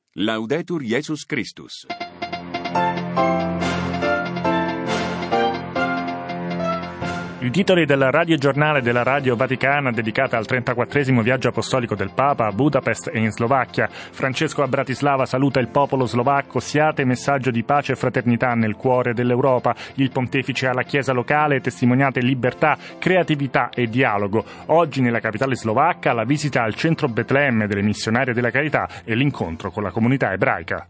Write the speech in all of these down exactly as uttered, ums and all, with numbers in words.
Laudetur Jesus Christus. I titoli del radiogiornale della Radio Vaticana dedicata al trentaquattresimo viaggio apostolico del Papa a Budapest e in Slovacchia. Francesco a Bratislava saluta il popolo slovacco, siate messaggio di pace e fraternità nel cuore dell'Europa. Il pontefice alla Chiesa locale, testimoniate libertà, creatività e dialogo. Oggi nella capitale slovacca la visita al centro Betlemme delle missionarie della carità e l'incontro con la comunità ebraica.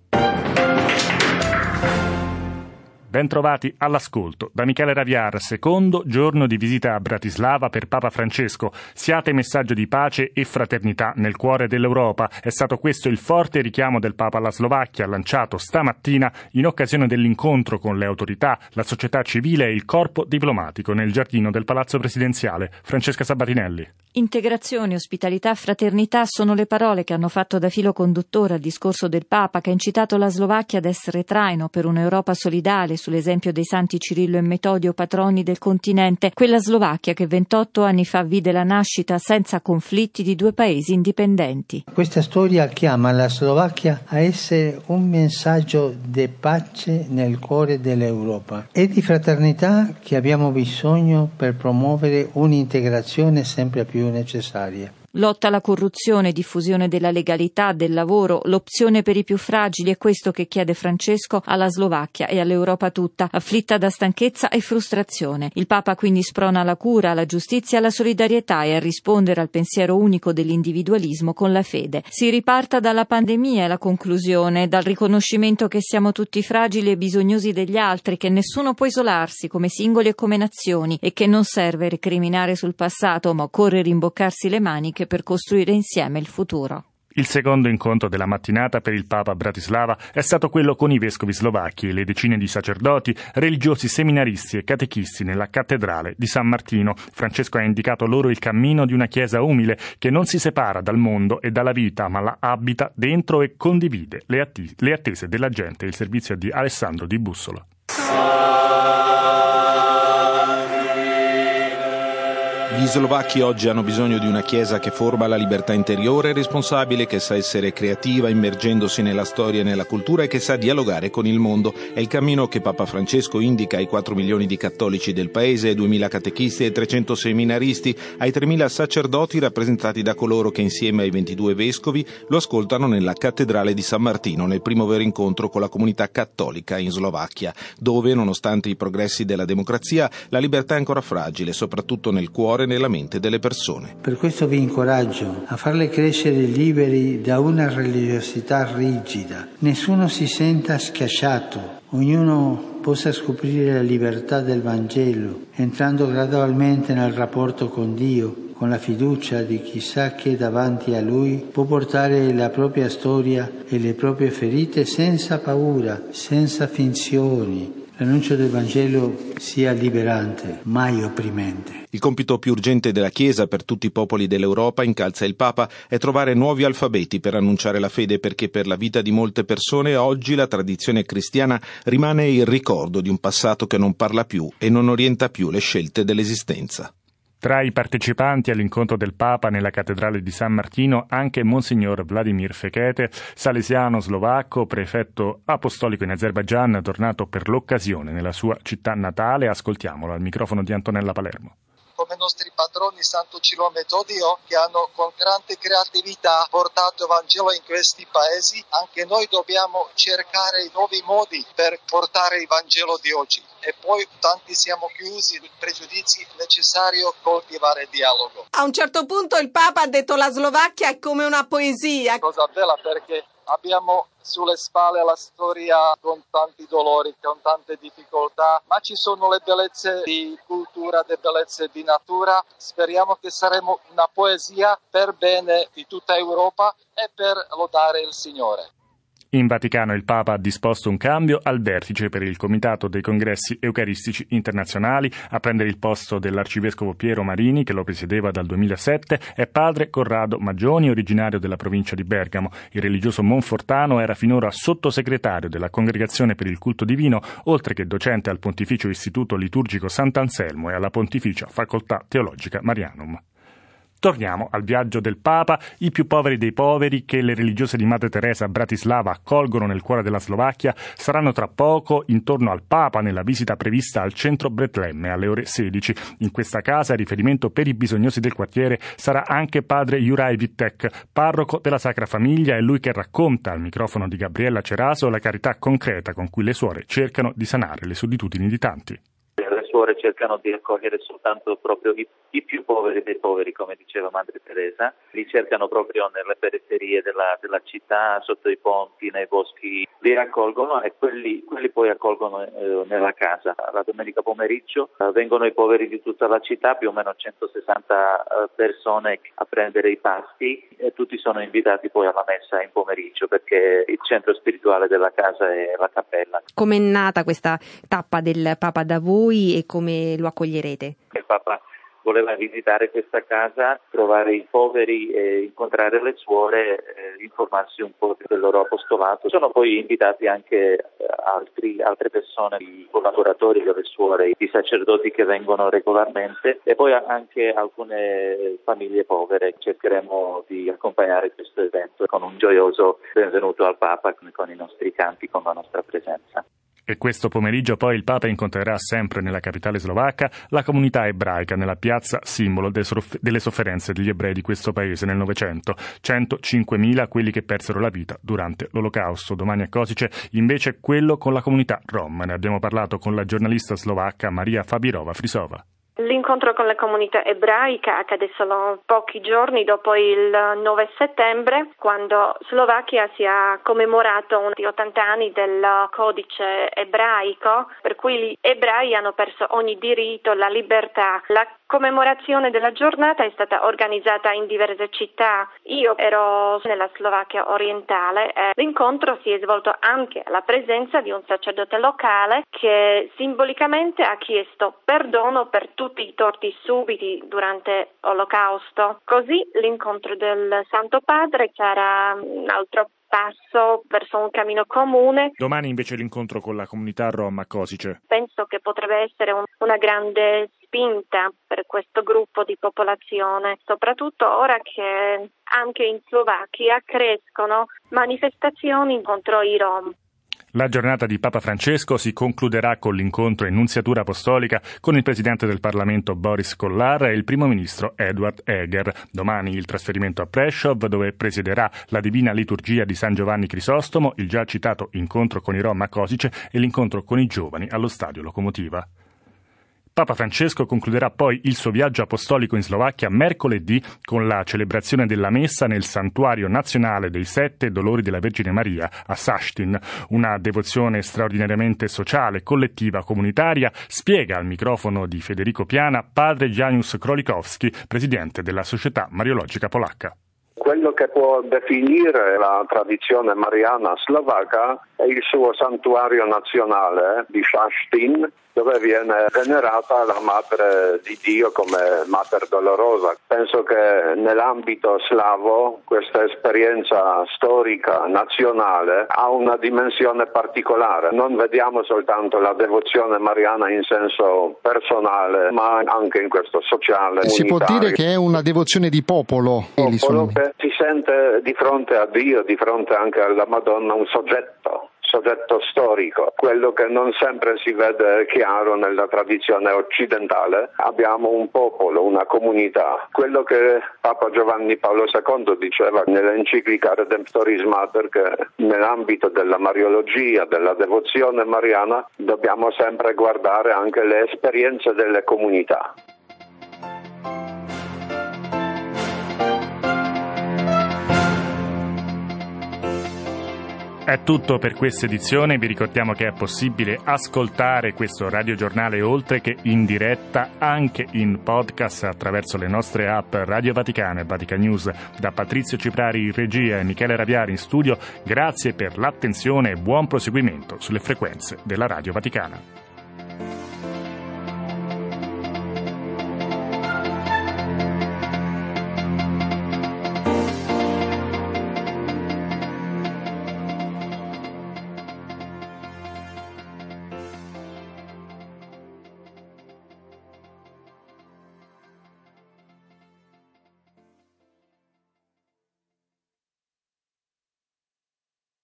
Bentrovati all'ascolto. Da Michele Raviar, secondo giorno di visita a Bratislava per Papa Francesco. Siate messaggio di pace e fraternità nel cuore dell'Europa. È stato questo il forte richiamo del Papa alla Slovacchia, lanciato stamattina in occasione dell'incontro con le autorità, la società civile e il corpo diplomatico nel giardino del Palazzo Presidenziale. Francesca Sabatinelli. Integrazione, ospitalità, fraternità sono le parole che hanno fatto da filo conduttore al discorso del Papa, che ha incitato la Slovacchia ad essere traino per un'Europa solidale, sull'esempio dei santi Cirillo e Metodio, patroni del continente, quella Slovacchia che ventotto anni fa vide la nascita senza conflitti di due paesi indipendenti. Questa storia chiama la Slovacchia a essere un messaggio di pace nel cuore dell'Europa e di fraternità che abbiamo bisogno per promuovere un'integrazione sempre più necessaria. Lotta alla corruzione, diffusione della legalità, del lavoro, l'opzione per i più fragili è questo che chiede Francesco alla Slovacchia e all'Europa tutta, afflitta da stanchezza e frustrazione. Il Papa quindi sprona alla cura, alla giustizia, alla solidarietà e a rispondere al pensiero unico dell'individualismo con la fede. Si riparta dalla pandemia e la conclusione, dal riconoscimento che siamo tutti fragili e bisognosi degli altri, che nessuno può isolarsi come singoli e come nazioni e che non serve recriminare sul passato, ma occorre rimboccarsi le maniche per costruire insieme il futuro. Il secondo incontro della mattinata per il Papa a Bratislava è stato quello con i vescovi slovacchi e le decine di sacerdoti, religiosi, seminaristi e catechisti nella cattedrale di San Martino. Francesco ha indicato loro il cammino di una chiesa umile che non si separa dal mondo e dalla vita, ma la abita dentro e condivide le, atti- le attese della gente. Il servizio di Alessandro Di Bussolo. Gli slovacchi oggi hanno bisogno di una chiesa che forma la libertà interiore, responsabile, che sa essere creativa, immergendosi nella storia e nella cultura e che sa dialogare con il mondo. È il cammino che Papa Francesco indica ai quattro milioni di cattolici del paese, ai duemila catechisti, ai trecento seminaristi, ai tremila sacerdoti rappresentati da coloro che insieme ai ventidue vescovi lo ascoltano nella cattedrale di San Martino, nel primo vero incontro con la comunità cattolica in Slovacchia, dove, nonostante i progressi della democrazia, la libertà è ancora fragile, soprattutto nel cuore e nella mente delle persone. Per questo vi incoraggio a farle crescere liberi da una religiosità rigida. Nessuno si senta schiacciato, ognuno possa scoprire la libertà del Vangelo, entrando gradualmente nel rapporto con Dio, con la fiducia di chi sa che davanti a Lui può portare la propria storia e le proprie ferite senza paura, senza finzioni. L'annuncio del Vangelo sia liberante, mai opprimente. Il compito più urgente della Chiesa per tutti i popoli dell'Europa, incalza il Papa, è trovare nuovi alfabeti per annunciare la fede, perché per la vita di molte persone oggi la tradizione cristiana rimane il ricordo di un passato che non parla più e non orienta più le scelte dell'esistenza. Tra i partecipanti all'incontro del Papa nella cattedrale di San Martino anche Monsignor Vladimir Fekete, salesiano slovacco, prefetto apostolico in Azerbaigian, tornato per l'occasione nella sua città natale. Ascoltiamolo al microfono di Antonella Palermo. Come i nostri padroni Santo Cirillo e Metodio, che hanno con grande creatività portato il Vangelo in questi paesi, anche noi dobbiamo cercare nuovi modi per portare il Vangelo di oggi. E poi tanti siamo chiusi, pregiudizi, è necessario coltivare il dialogo. A un certo punto il Papa ha detto la Slovacchia è come una poesia. Cosa bella, perché abbiamo sulle spalle la storia con tanti dolori, con tante difficoltà, ma ci sono le bellezze di cultura, le bellezze di natura. Speriamo che saremo una poesia per bene di tutta Europa e per lodare il Signore. In Vaticano il Papa ha disposto un cambio al vertice per il Comitato dei Congressi Eucaristici Internazionali. A prendere il posto dell'arcivescovo Piero Marini, che lo presiedeva dal duemilasette, è padre Corrado Maggioni, originario della provincia di Bergamo. Il religioso monfortano era finora sottosegretario della Congregazione per il Culto Divino, oltre che docente al Pontificio Istituto Liturgico Sant'Anselmo e alla Pontificia Facoltà Teologica Marianum. Torniamo al viaggio del Papa, i più poveri dei poveri che le religiose di Madre Teresa a Bratislava accolgono nel cuore della Slovacchia saranno tra poco intorno al Papa nella visita prevista al centro Betlemme alle ore sedici. In questa casa, riferimento per i bisognosi del quartiere, sarà anche padre Juraj Vitek, parroco della Sacra Famiglia, è lui che racconta al microfono di Gabriella Ceraso la carità concreta con cui le suore cercano di sanare le solitudini di tanti. Le suore cercano di accogliere soltanto proprio i, i più poveri dei poveri, come diceva Madre Teresa. Li cercano proprio nelle periferie della, della città, sotto i ponti, nei boschi. Li raccolgono e quelli, quelli poi accolgono eh, nella casa. La domenica pomeriggio eh, vengono i poveri di tutta la città, più o meno centosessanta eh, persone a prendere i pasti e tutti sono invitati poi alla messa in pomeriggio perché il centro spirituale della casa è la cappella. Com'è nata questa tappa del Papa da voi e come lo accoglierete? Il Papa voleva visitare questa casa, trovare i poveri, e incontrare le suore, eh, informarsi un po' del loro apostolato. Sono poi invitati anche eh, altri, altre persone, i collaboratori delle suore, i sacerdoti che vengono regolarmente e poi anche alcune famiglie povere. Cercheremo di accompagnare questo evento con un gioioso benvenuto al Papa, con i nostri canti, con la nostra presenza. E questo pomeriggio poi il Papa incontrerà sempre nella capitale slovacca la comunità ebraica nella piazza simbolo delle sofferenze degli ebrei di questo paese nel Novecento. centocinquemila quelli che persero la vita durante l'Olocausto. Domani a Kosice invece quello con la comunità rom. Ne abbiamo parlato con la giornalista slovacca Maria Fabirova-Frisova. L'incontro con la comunità ebraica accade solo pochi giorni dopo il nove settembre, quando Slovacchia si è commemorato gli ottanta anni del codice ebraico, per cui gli ebrei hanno perso ogni diritto, la libertà. La commemorazione della giornata è stata organizzata in diverse città. Io ero nella Slovacchia orientale e l'incontro si è svolto anche alla presenza di un sacerdote locale che simbolicamente ha chiesto perdono per tutti i torti subiti durante l'Olocausto. Così l'incontro del Santo Padre sarà un altro passo verso un cammino comune. Domani invece l'incontro con la comunità rom a Kosice. Penso che potrebbe essere un, una grande spinta per questo gruppo di popolazione, soprattutto ora che anche in Slovacchia crescono manifestazioni contro i rom. La giornata di Papa Francesco si concluderà con l'incontro in Nunziatura Apostolica con il Presidente del Parlamento Boris Kollar e il Primo Ministro Eduard Heger. Domani il trasferimento a Prešov, dove presiederà la Divina Liturgia di San Giovanni Crisostomo, il già citato incontro con i Rom a Kosice e l'incontro con i giovani allo Stadio Locomotiva. Papa Francesco concluderà poi il suo viaggio apostolico in Slovacchia mercoledì con la celebrazione della messa nel Santuario Nazionale dei Sette Dolori della Vergine Maria a Šaštín, una devozione straordinariamente sociale, collettiva, comunitaria, spiega al microfono di Federico Piana padre Janusz Krolikowski, presidente della Società Mariologica Polacca. Quello che può definire la tradizione mariana slovacca è il suo santuario nazionale di Šaštín, dove viene venerata la Madre di Dio come Mater Dolorosa. Penso che nell'ambito slavo questa esperienza storica nazionale ha una dimensione particolare. Non vediamo soltanto la devozione mariana in senso personale, ma anche in questo sociale. Si unitario. può dire che è una devozione di popolo. Popolo che si sente di fronte a Dio, di fronte anche alla Madonna, un soggetto. soggetto storico, quello che non sempre si vede chiaro nella tradizione occidentale. Abbiamo un popolo, una comunità, quello che Papa Giovanni Paolo secondo diceva nell'enciclica Redemptoris Mater, che nell'ambito della mariologia, della devozione mariana, dobbiamo sempre guardare anche le esperienze delle comunità. È tutto per questa edizione, vi ricordiamo che è possibile ascoltare questo radiogiornale oltre che in diretta anche in podcast attraverso le nostre app Radio Vaticana e Vatican News. Da Patrizio Ciprari in regia e Michele Raviari in studio, grazie per l'attenzione e buon proseguimento sulle frequenze della Radio Vaticana.